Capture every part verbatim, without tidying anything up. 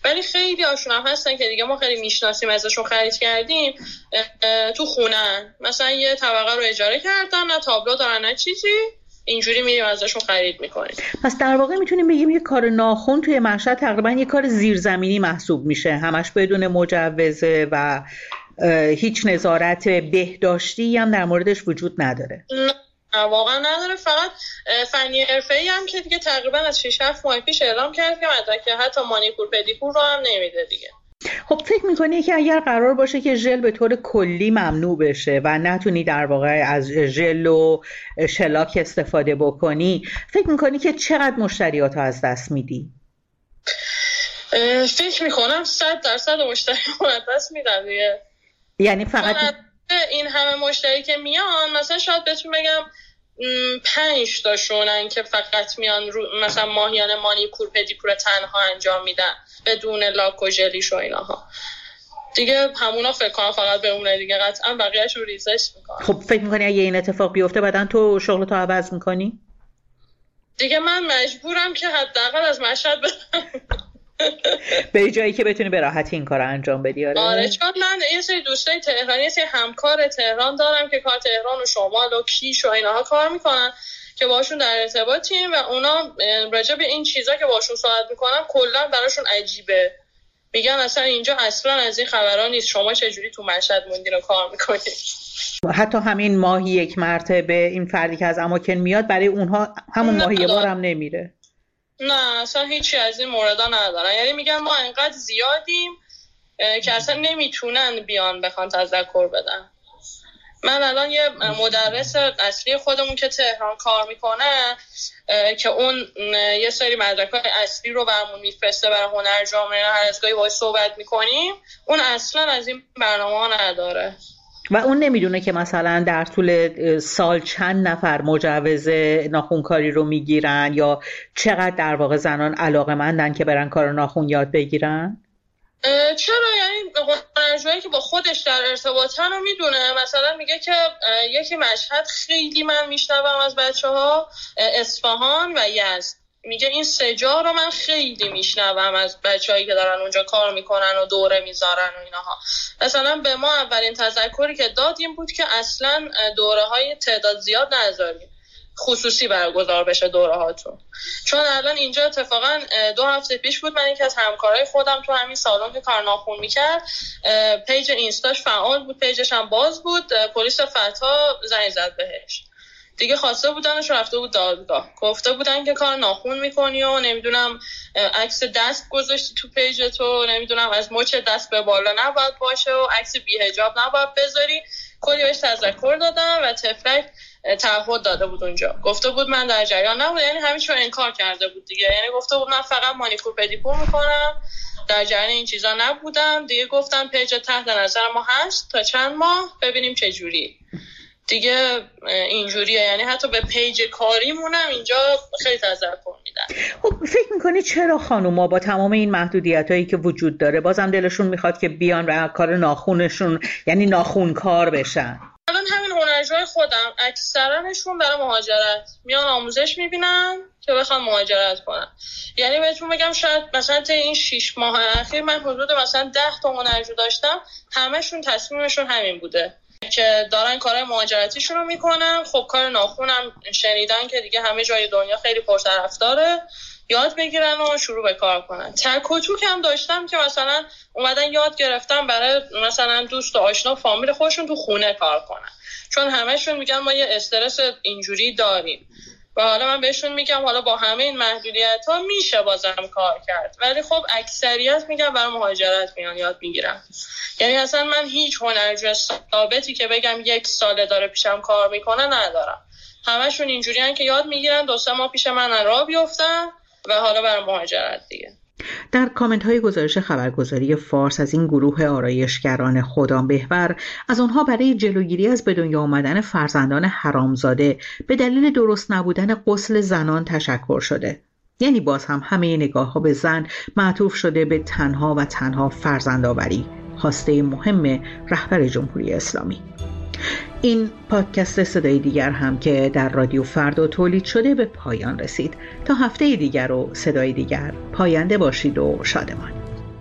ولی خیلی هاشون هم هستن که دیگه ما خیلی میشناسیم ازشون خرید کردیم، تو خونن مثلا یه طبقه رو اجاره کردن، نه تابلو دارن نه چیزی، اینجوری میریم ازشون خرید میکنیم. پس در واقع میتونیم بگیم یه کار ناخن توی مشهد تقریبا یه کار زیرزمینی محسوب میشه، همش بدون مجوزه و هیچ نظارت بهداشتی هم در موردش وجود نداره. نه واقعا نداره. فقط فنی حرفه‌ای هم که دیگه تقریبا از شش هفت ماه پیش اعلام کرد که مدرک حتی مانیکور پدیکور رو هم نمیده دیگه. خب فکر میکنی که اگر قرار باشه که ژل به طور کلی ممنوع بشه و نتونی در واقع از ژل و شلاک استفاده بکنی، فکر میکنی که چقدر مشتریات رو از دست میدی؟ فکر میکنم صد درصد مشتریات از دست میدم دیگه. یعنی فقط این همه مشتری که میان مثلا شاید بهتون بگم پنج تاشونن که فقط میان رو مثلا ماهیانه مانیکور پدیکور تنها انجام میدن بدون لاک و ژلیش و ایناها دیگه. همونا فکر کنم فقط به اونه دیگه، قطعا بقیه‌اش رو ریزش میکنن. خب فکر میکنی اگه این اتفاق بیفته بعدن تو شغلتو عوض میکنی؟ دیگه من مجبورم که حداقل از مشهد برم به جایی که بتونی به راحتی این کار انجام بدی. آره آره چون من یه سری دوستای تهرانی، یه سری همکار تهران دارم که کار تهران و شمال و کیش و اینها کار میکنن که باشون در ارتباطیم و اونا راجع به این چیزا که باشون صحبت میکنم کلا براشون عجیبه، میگن اصلا اینجا اصلا از این خبرا نیست، شما چجوری تو مشهد موندین و کار میکنید. حتی همین ماهی یک مرتبه این فردی که از اماکن میاد برای اونها همون ماهی یه بار هم نمیره. نه اصلا هیچی از این موردا ندارن، یعنی میگن ما انقدر زیادیم که اصلا نمیتونن بیان بخوان تذکر بدن. من الان یه مدرس اصلی خودمون که تهران کار میکنه که اون یه سری مدرک‌های اصلی رو برامون میفرسته برای هنر جامعه، هر از گاهی باهاش صحبت میکنیم، اون اصلا از این برنامه‌ها نداره و اون نمیدونه که مثلا در طول سال چند نفر مجوز ناخونکاری رو میگیرن یا چقدر در واقع زنان علاقه‌مندن که برن کار ناخون یاد بگیرن. چرا؟ یعنی هنرجویی که با خودش در ارتباطن رو میدونه. مثلا میگه که یکی مشهد خیلی من میشنوم از بچه ها، اصفهان و یزد، میگه این سه جا رو من خیلی میشنوم از بچه‌هایی که دارن اونجا کار میکنن و دوره میذارن و اینها. مثلا به ما اولین تذکری که دادیم بود که اصلا دوره های تعداد زیاد نذاریم، خصوصی برگزار بشه دوره هاتون. چون الان اینجا اتفاقا دو هفته پیش بود من یکی از همکارای خودم تو همین سالن که کار ناخون میکرد پیج اینستاش فعال بود، پیجش هم باز بود، پلیس فتا زنگ زد بهش دیگه، خواسته بودنش رفته بود دادگاه، گفته بودن که کار ناخون میکنی و نمیدونم عکس دست گذاشتی تو پیج تو، نمیدونم از مچ دست به بالا نباید باشه و عکس بی‌حجاب نباید بذاری. کلی بهش تذکر دادم و تفلک تعهد داده بود اونجا، گفته بود من در جریان نبودم، یعنی همیشه رو انکار کرده بود دیگه، یعنی گفته بود من فقط مانیکور پدیکور میکنم، در جریان این چیزا نبودم دیگه. گفتم پیج تحت نظر ما هست تا چند ماه ببینیم چه جوری دیگه اینجوریه، یعنی حتی به پیج کاریمونم اینجا خیلی تذکر میدن. خب فکر میکنی چرا خانوما با تمام این محدودیتایی که وجود داره بازم دلشون میخواد که بیان و کار ناخونشون یعنی ناخون کار بشن؟ الان همین هنرجوهای خودم اکثرانشون برای مهاجرت میان آموزش میبینن که بخوان مهاجرت کنن. یعنی بهتون بگم شاید مثلا تا این شش ماه اخیر من حدود مثلا ده تا هنرجو داشتم، همشون تصمیمشون همین بوده که دارن کارهای مهاجرتیشون رو میکنن. خب کار ناخونم شنیدن که دیگه همه جای دنیا خیلی پرطرفداره، یاد بگیرن و شروع به کار کنن. تک و توک هم داشتم که مثلا اومدن یاد گرفتن برای مثلا دوست و آشنا فامیل خودشون تو خونه کار کنن، چون همهشون میگن ما یه استرس اینجوری داریم و حالا من بهشون میگم حالا با همه این محدودیت ها میشه بازم کار کرد، ولی خب اکثریت میگن برای مهاجرت میان یاد میگیرن. یعنی اصلا من هیچ هنرجو ثابتی که بگم یک ساله داره پیشم کار میکنه ندارم، همشون اینجوریان که یاد میگیرن، دو سه ماه پیش من راه بیفتن و حالا برای مهاجرت دیگه. در کامنت های گزارش خبرگزاری فارس از این گروه آرایشگران خدابهور، از آنها برای جلوگیری از به دنیا آمدن فرزندان حرامزاده به دلیل درست نبودن غسل زنان تشکر شده. یعنی باز هم همه نگاه ها به زن معطوف شده به تنها و تنها فرزندآوری، خواسته مهم رهبر جمهوری اسلامی. این پادکست صدای دیگر هم که در رادیو فردا تولید شده به پایان رسید. تا هفته دیگر و صدای دیگر، پاینده باشید و شادمان.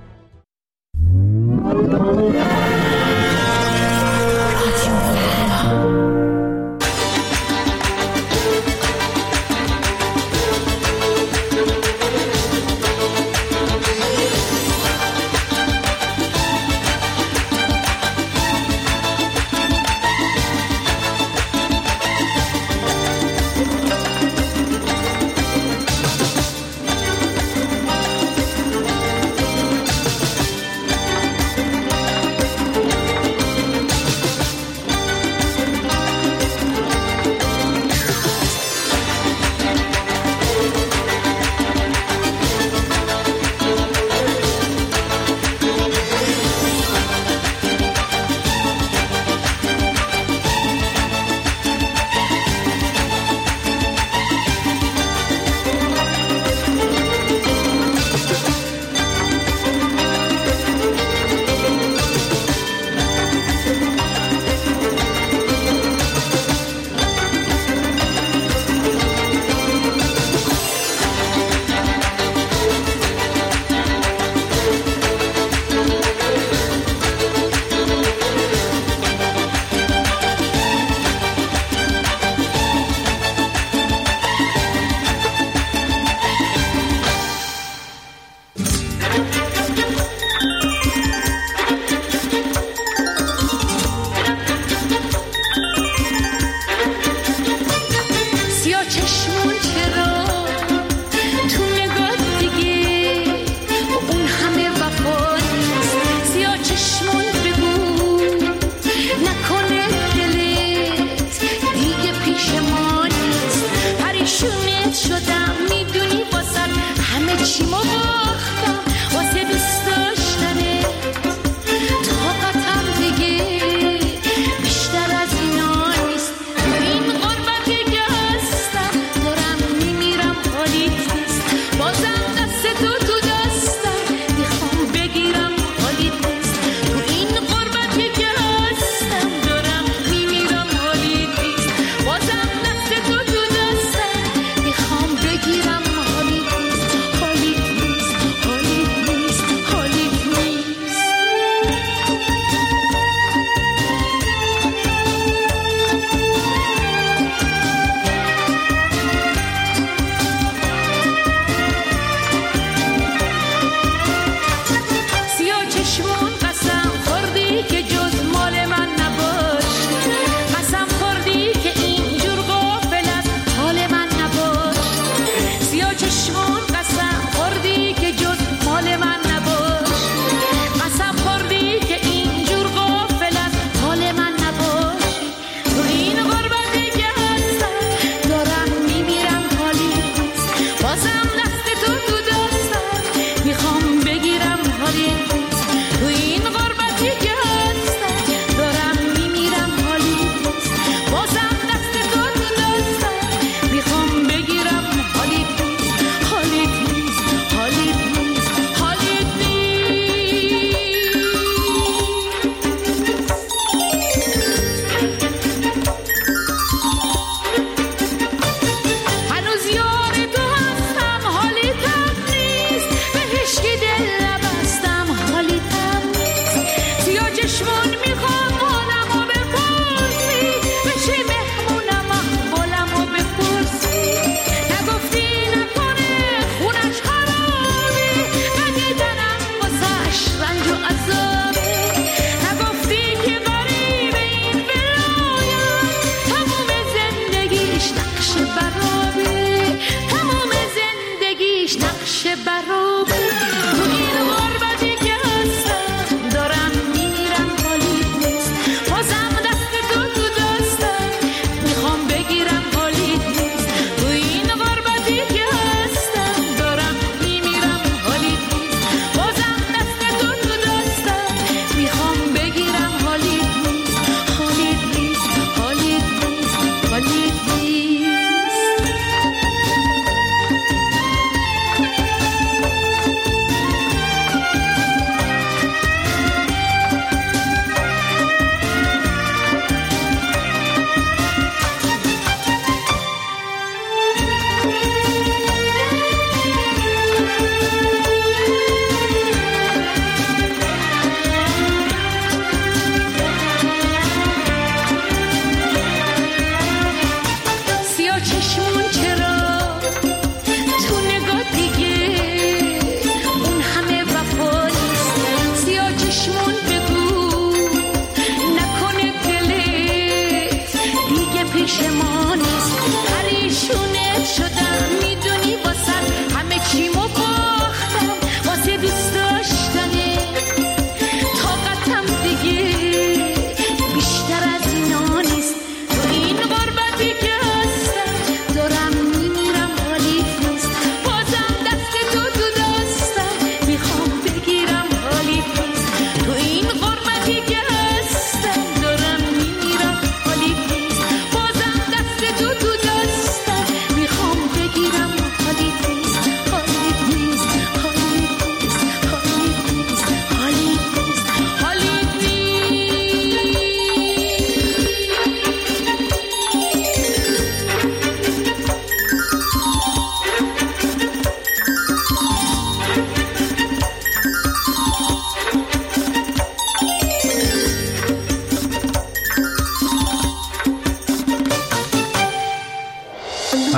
هشکی دل بستم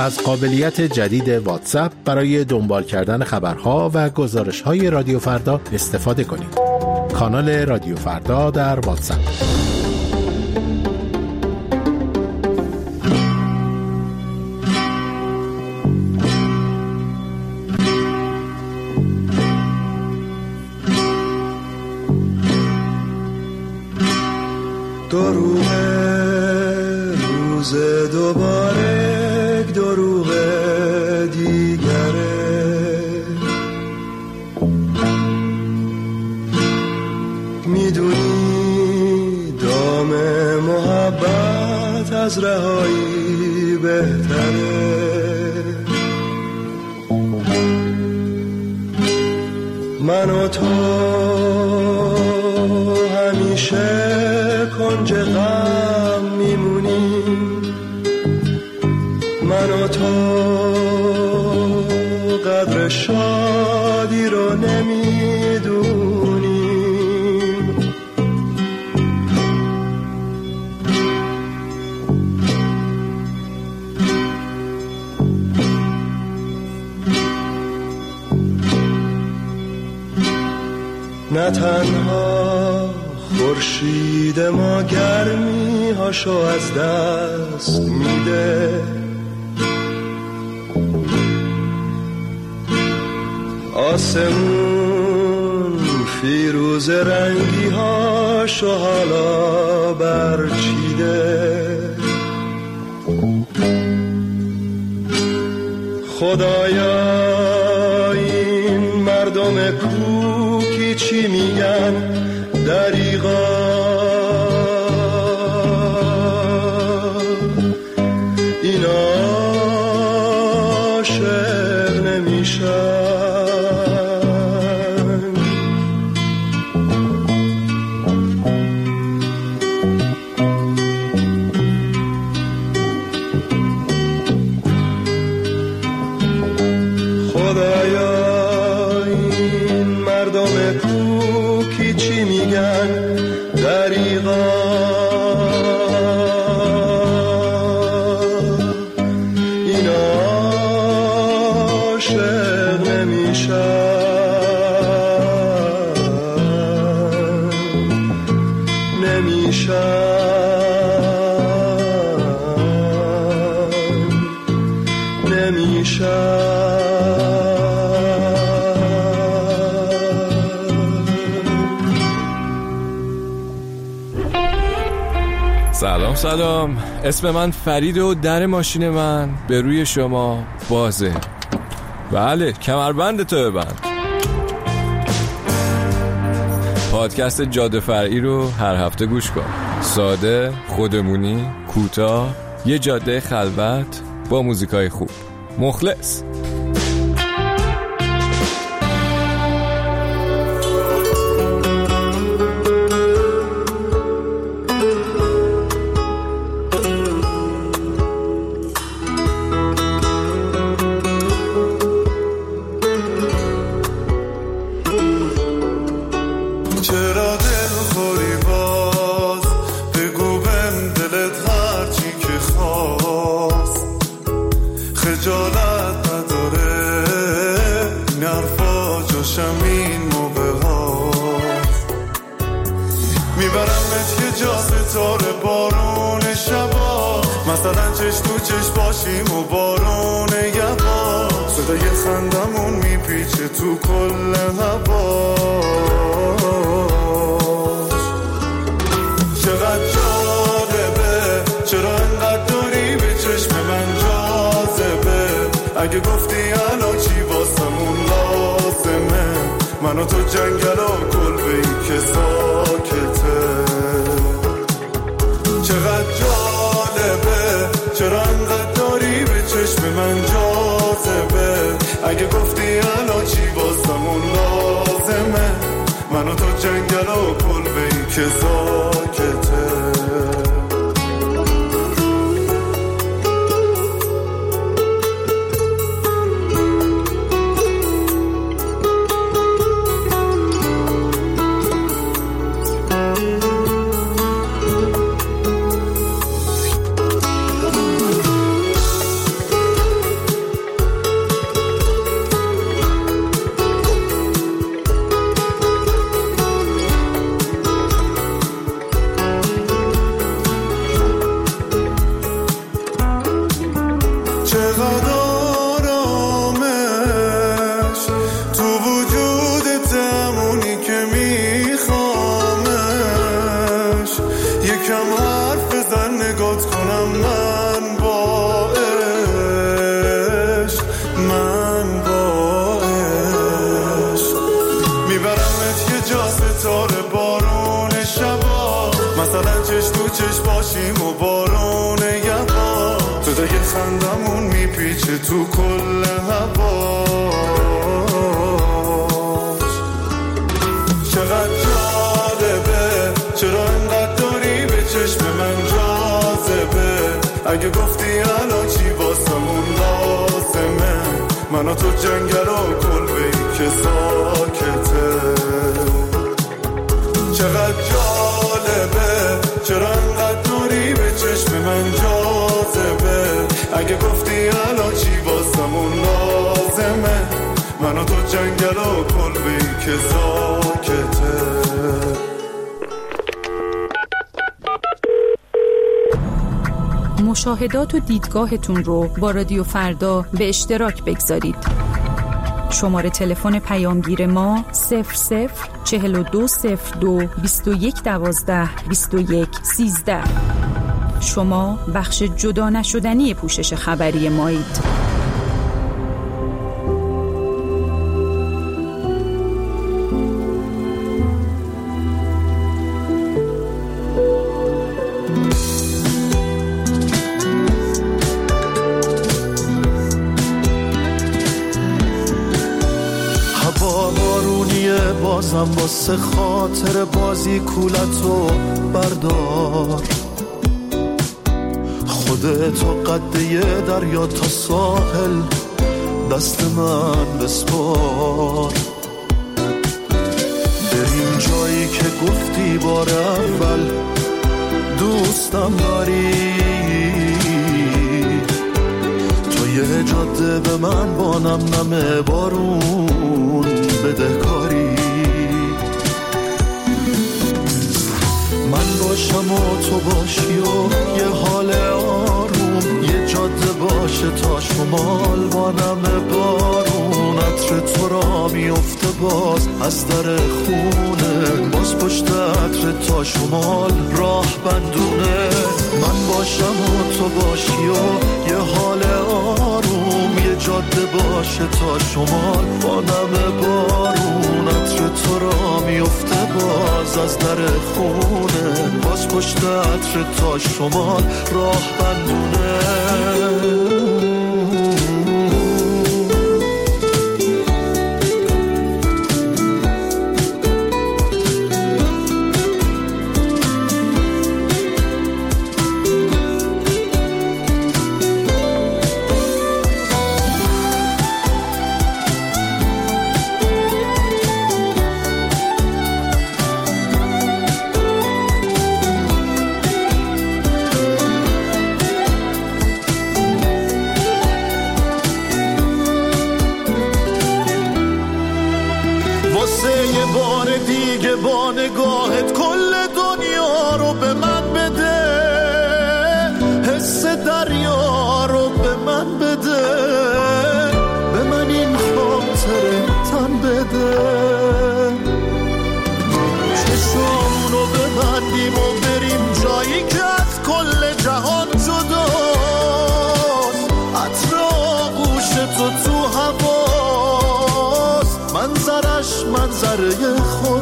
از قابلیت جدید واتساپ برای دنبال کردن خبرها و گزارش‌های رادیو فردا استفاده کنید. کانال رادیو فردا در واتساپ. دروغ روز دوباره دروغ دیگره، میدونی دام محبت از رهایی بهتره. من و تو همیشه کنج غم میمونیم، من و تو قدر شادی رو نمیدونیم. نه تنها خورشید ما گرمی هاشو از دست میده، آسمون فیروز رنگی هاشو حالا برچیده. خدایا این مردم کوکی چی میگن؟ دریغا این عاشق نمیشن. خدایا این مردم کوکی چی میگن؟ دریغا این عاشق نمیشن، نمیشن، نمیشن. سلام سلام، اسم من فرید و در ماشین من به روی شما بازه. بله، کمربند تو ببند. پادکست جاده فرعی رو هر هفته گوش کن. ساده، خودمونی، کوتاه، یه جاده خلوت با موزیکای خوب. مخلص. چرا دل خوری باز؟ بگو بهم دلت هرچی که خواست. خجالت نداره این حرفا جاشم این موقع هاست. میبرمت که جا ستاره بارون شبا، مثلا چش تو چش باشیم و بارون یبا. صدای خندمون میپیچه تو کل هوا. چقدر جالبه، چرا انقدر داری به چشم من جاذبه. اگه گفتی الان چی واسمون لازمه، من و تو جنگل و کلبه ای که ساکته. چقدر جالبه، چرا انقدر داری به چشم من جاذبه. اگه گفتی الان چی واسمون لازمه، من و تو جنگل و کلبه ای که ساکته. فقط چش تو چش باشیم و بارون یهوا صدای خندمون میپیچه تو کل هوا چقدر جالبه چرا انقدر داری به چشم من جاذبه اگه گفتی الان چی واسمون لازمه من و تو جنگل و کلبه‌ای که ساکته چقدر جالبه چرا انقدر داری به چشم من جاذبه اگه گفتی الان چی واسمون لازمه من و تو جنگل و کلبه‌ای که ساکته مشاهدات و دیدگاهتون رو با رادیو فردا به اشتراک بگذارید. شماره تلفن پیامگیر ما صفر صفر چهل و دو صفر دو بیست و یک دوازده بیست و یک سیزده. شما بخش جدا نشدنی پوشش خبری مایید. بازم واسه خاطر بازی کولتو بردار خودتو قده دریا تا ساحل دست من بسپار بریم جایی که گفتی بار اول دوستم داری تو یه جاده به من با نم نم بارون بده کاری من باشم و تو باشی و یه حال آروم یه جاده باشه تا شمال با نم بارون عطر تو را میفته باز از در خونه باز پشت عطر تا شمال راه بندونه من باشم و تو باشی و یه حال آروم یه جاده باشه تا شمال با نم بارون عطر تو را میفته باز از در خونه باز پشت عطر تا شمال راه بندونه با نگاهت کل دنیا رو به من بده حس دریا رو به من بده به من این خاطره تن بده چشمونو ببندیم و بریم جایی که از کل جهان جداست عطر آغوش تو تو هواست منظرش منظره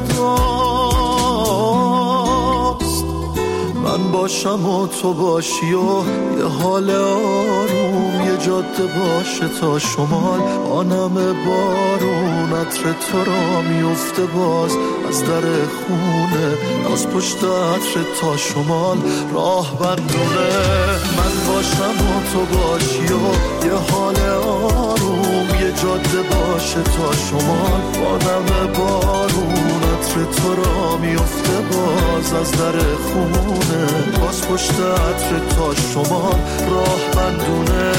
خداست من باشم و تو باشی و یه حال آروم یه جاده باشه تا شمال آنم بارون عطر تو را میفته باز از در خونه باز پشت عطر تا شمال راه بندونه من باشم و تو باشی و یه حال آروم یه جاده باشه تا شمال آنم بارون عطر تو را میفته باز از در خونه باز پشت عطر تا شمال راه بندونه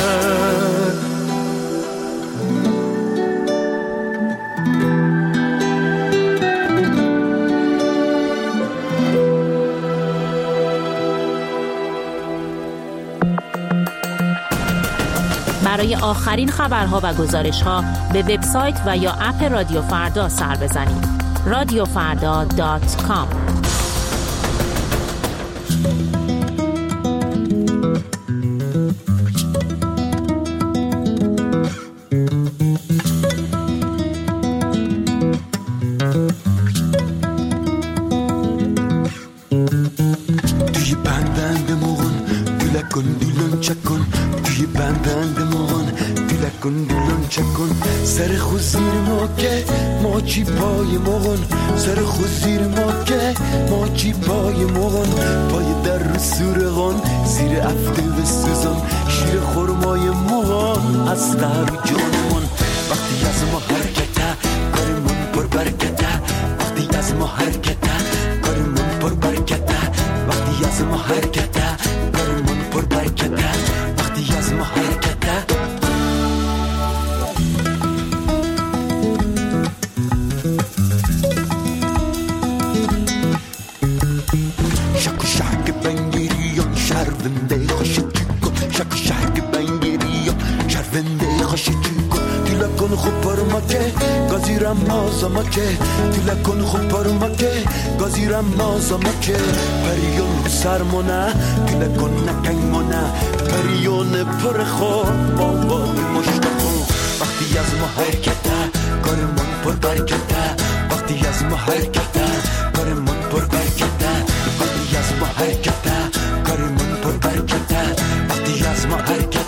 برای آخرین خبرها و گزارش‌ها به وبسایت و یا اپ رادیو فردا سر بزنید. رادیو فردا دات کام سر خوزیر ما که ما چی پای مغن سر خوزیر ما که ما چی پای مغن پای در رو سورغان زیر افته و سوزان شیر خورمای مغن از در جانمون وقتی از ما حرکته کارمون پر برکته وقتی از ما حرکته کارمون پر برکته وقتی از ما حرکته کارمون پر برکته وقتی از ما حرکته شک شک بنگیریان شرونده خوشی کن شک شک بنگیریان شرونده خوشی کن دیلا کن خوب پرما که گازیرم مازما که دیلا کن خوب پرما که گازیرم مازما که پریون سرمونه دیلا کن نکنمونه پریون پر خوب بابا مشتاقو وقتی از ما حرکته کارمون پر برکته وقتی از ما حرکته کارمون پر برکته وقتی از ما حرکته کارمون پر برکته وقتی از ما حرکته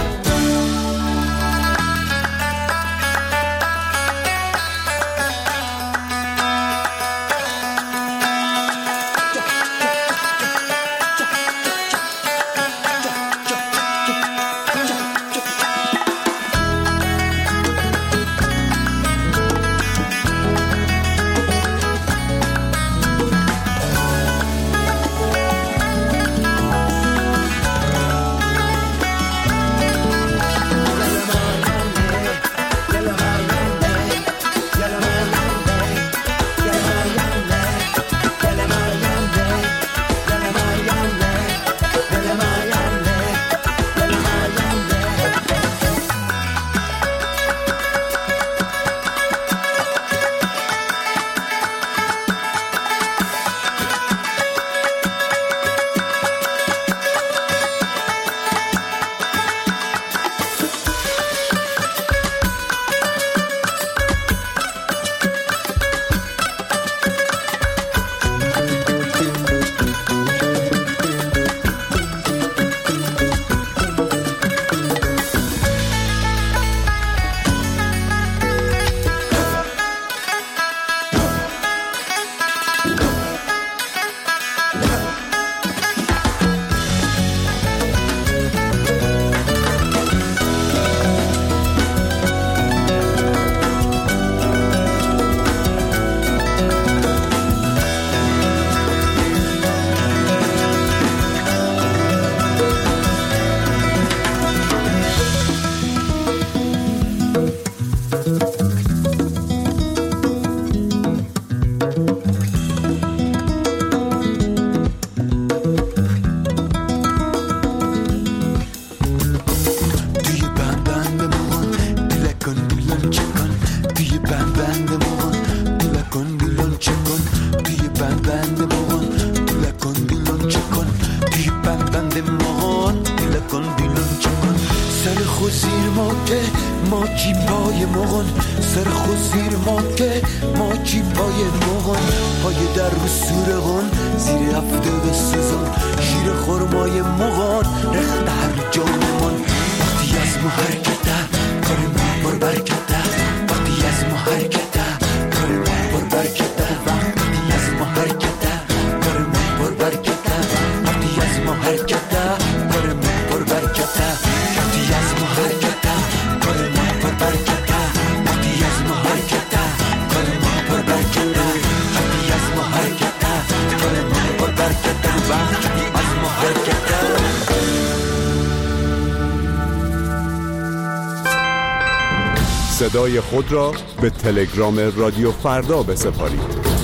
صدای خود را به تلگرام رادیو فردا بسپارید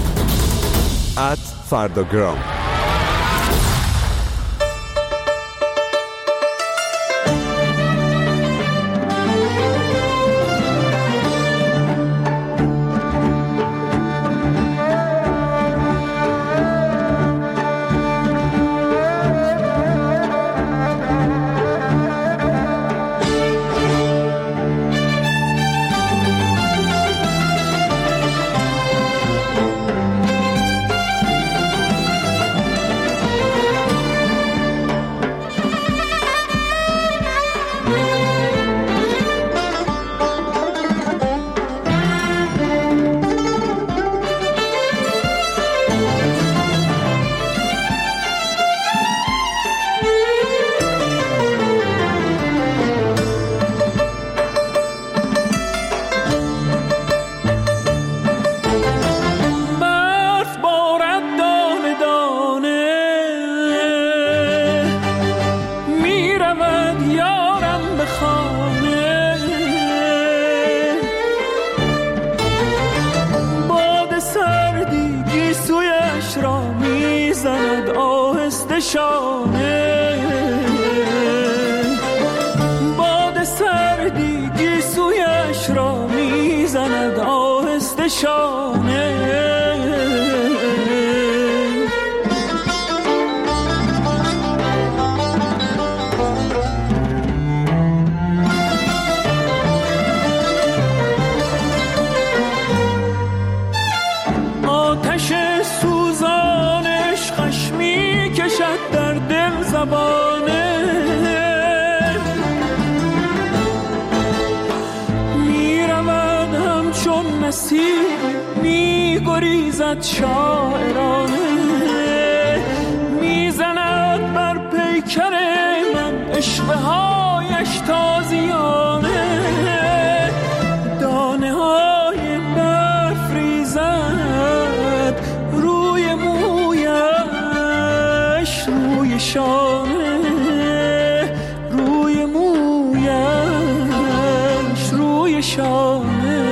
ات فرداگرام. سویش را میزند آهسته شانه، باد سردی گیسویش را میزند آهسته شانه. آتش سوزانش خشمی کشد در دل زبانه، می رود همچون نسیم می گریزد شاعرانه، می زند بر پیکر من عشقه هایش تازیانه، دانه های برف ریزد روی مویش، روی شانه، روی مویش، روی شانه.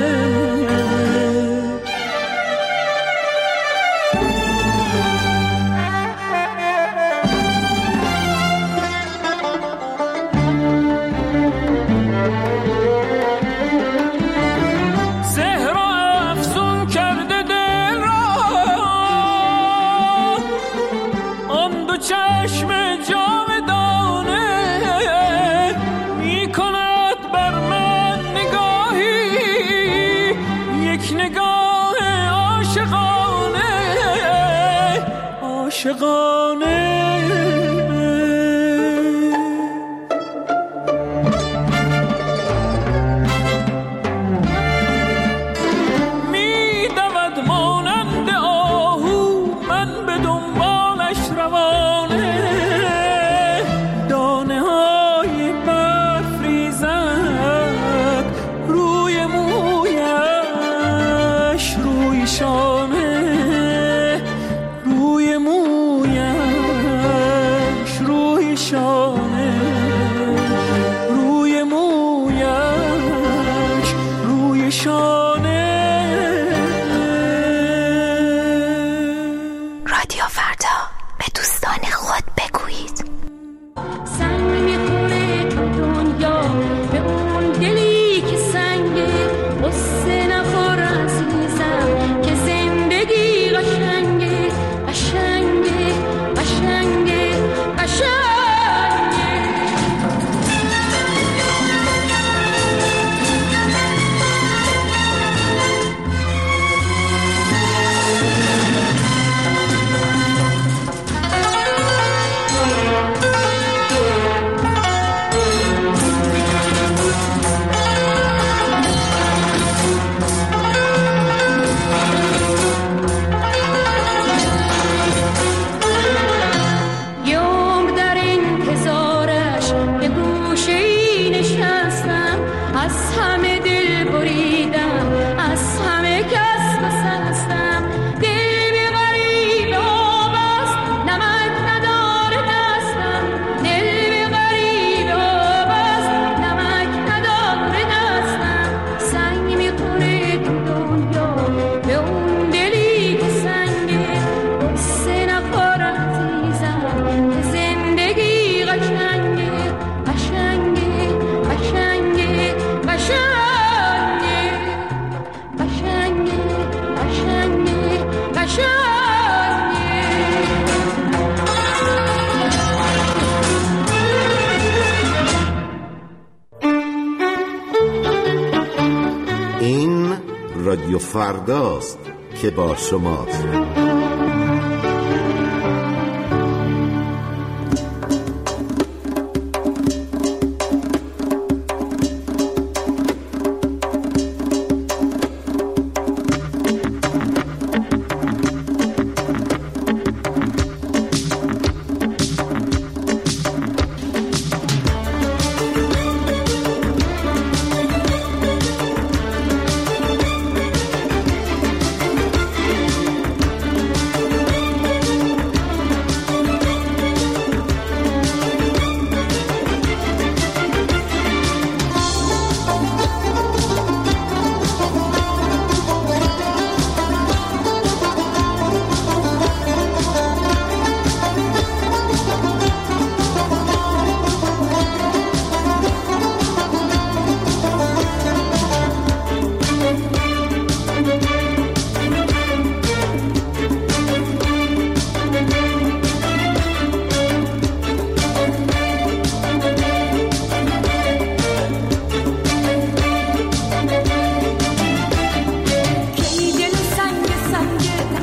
رادیو فرداست که با شماست.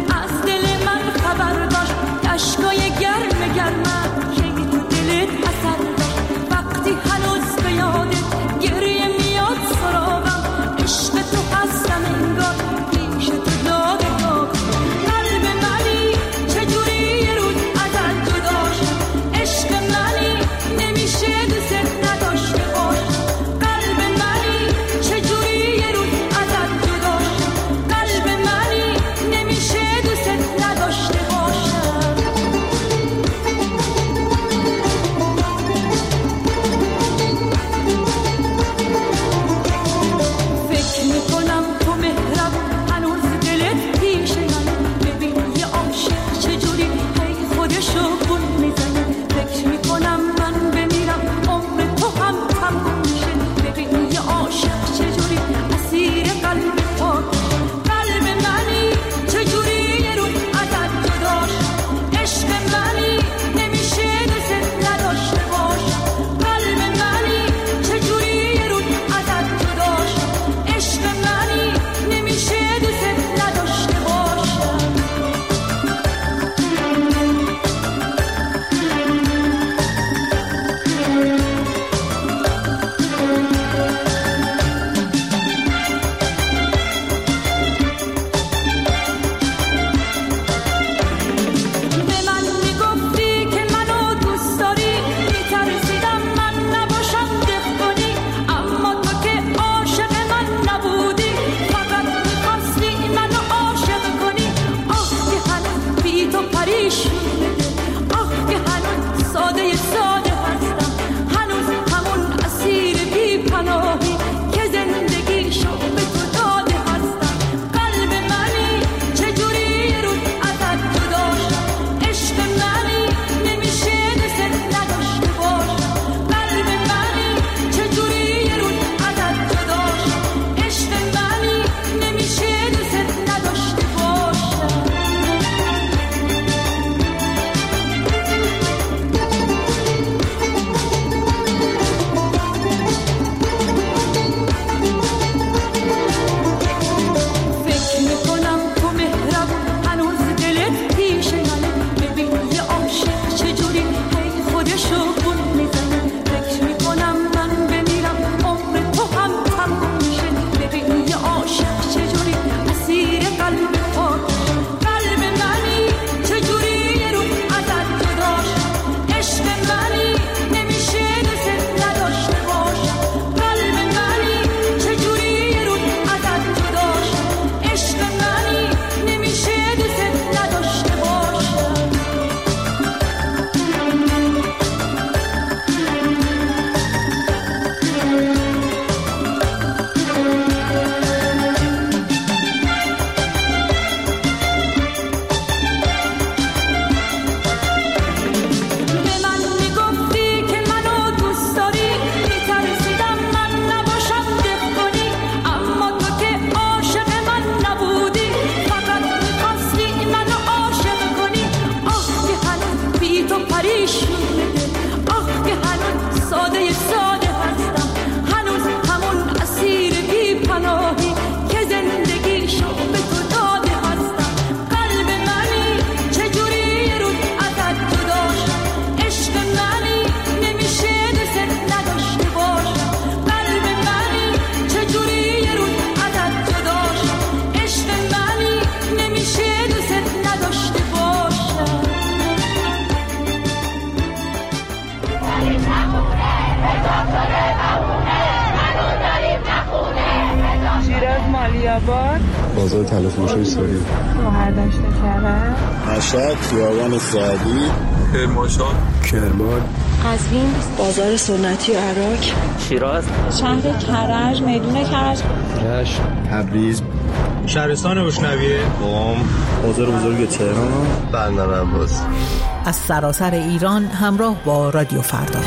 آباد، بازار تلافروشی سوری، مهردشت کرد، مشهد، خیابان سعدی، کرمانشاه، کرمان، قزوین، بازار سنتی عراق، شیراز، شهر کرج، میدون کرج، رشت، تبریز، شهرستان بوشنویه، قم، بازار بزرگ تهران، بندر عباس. از سراسر ایران همراه با رادیو فردا.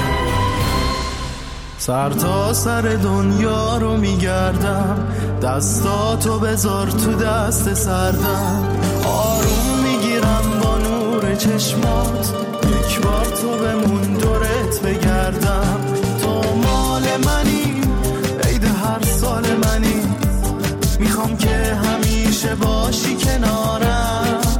سر تا سر دنیا رو میگردم، دستاتو بذار تو دست سردم، آروم میگیرم با نور چشمات، یک بار تو بمون دورت بگردم، تو مال منی، عید هر سال منی، میخوام که همیشه باشی کنارم،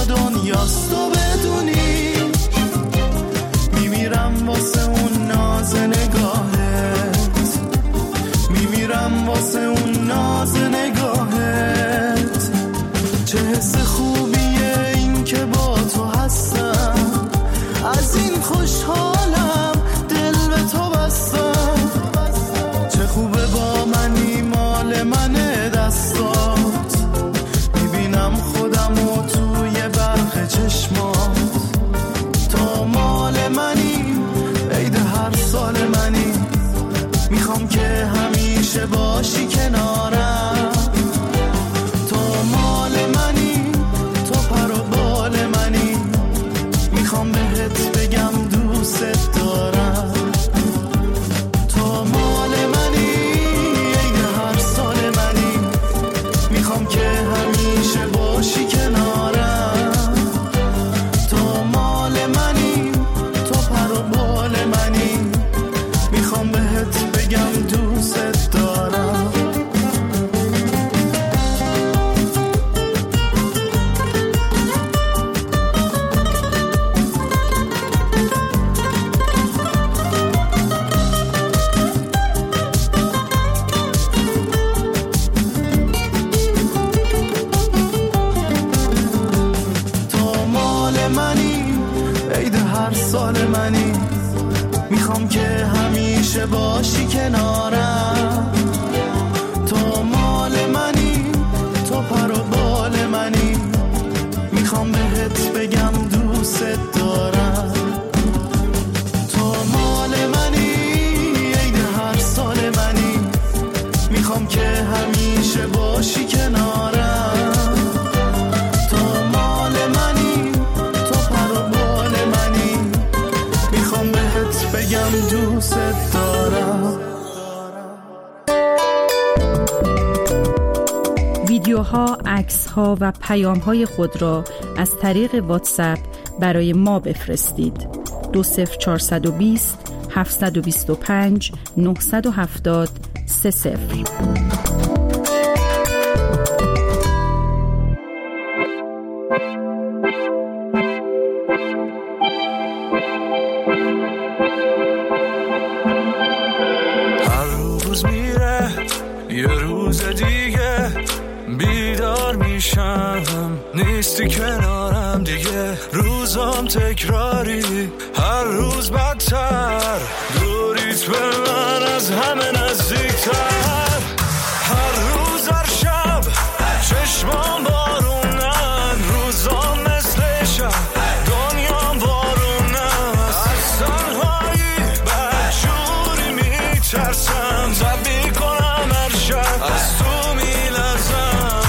دنیاست تو بدونی، میمیرم واسه اون ناز نگاهت، میمیرم واسه اون ناز نگاهت. چه حس خوبیه این که با تو هستم، از این خوشحالم دل به تو بستم. چه خوبه با منی مال منه دستات، میبینم خودم و توی برق چشمات. تا مال منی عید هر سال منی، میخوام که همیشه باشی کنارم. تو مال منی، تو پر و بال منی، میخوام بهت بگم دوست دارم. تو مال منی عید هر سال منی، میخوام که همیشه باشی کنارم. تو مال منی، تو پر و بال منی، میخوام بهت بگم دوست دارم. تو مال منی عید هر سال منی، میخوام که همیشه باشی کنارم. تو مال منی، تو پر و بال منی، میخوام بهت بگم دوست دارم. تو مال منی عید هر سال منی، میخوام که همیشه باشی کنارم. تو مال منی، تو پر و بال منی، میخوام بهت بگم دوست دارم. ویدیوها، عکس‌ها و پیام‌های خود را از طریق واتساپ برای ما بفرستید. دو صفر چهارصد و بیست هفتصد و بیست و پنج نهصد و هفتاد سه صفر. هر روز میره یه روز دیگه، بیدار میشم نیستی کنارم دیگه. روزام تکراری، هر روز بدتر، دوریت به من از همه نزدیکتر. هر روز هر شب چشمام بارونن، روزام مثل شب دنیام بارونن. از تنهایی بدجوری میترسم، زب میکنم هر شب از تو میلرزم.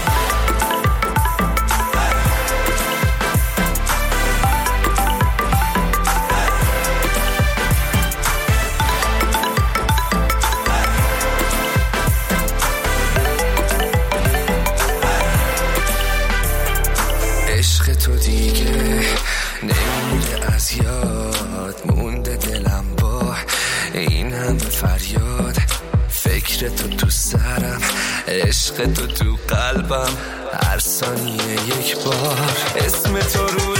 عشق تو دیگه نمیره از یاد، مونده دلم با این همه فریاد. فکر تو تو سرم، عشق تو تو قلبم، هر ثانیه یک بار اسم تو روی